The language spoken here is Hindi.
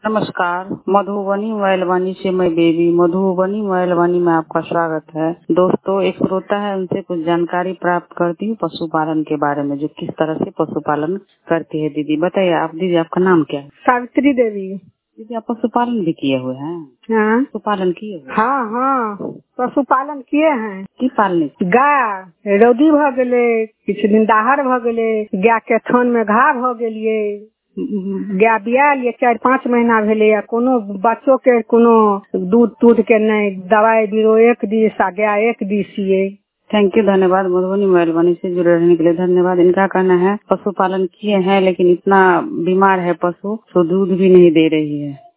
नमस्कार। मधुबनी मोबाइल से मैं बेबी मधुबनी मोबाइल में आपका स्वागत है। दोस्तों, एक श्रोता है, उनसे कुछ जानकारी प्राप्त करती हूँ पशुपालन के बारे में, जो किस तरह से पशुपालन करती है। दीदी बताइए, आप दीदी आपका नाम क्या है? सावित्री देवी। दीदी आप पशुपालन भी किए हुए हैं? हाँ, पशुपालन किए हुए? हाँ हाँ, पशुपालन किए हैं। की पालने? गाय रौदी भ गेले, किछु दिन दाहर भ गेले, गाय के थन में घा भ गेलिए, गाय बियाल ये 4-5 महीना भेले, या कोनो बच्चों के कोनो दूध टूट के नहीं, दवाई बीरो एक दिस आ गाय एक दिसिए। थैंक यू, धन्यवाद। मधुबनी मोबाइल से जुड़े रहने के लिए धन्यवाद। इनका कहना है पशुपालन किए हैं, लेकिन इतना बीमार है पशु तो दूध भी नहीं दे रही है।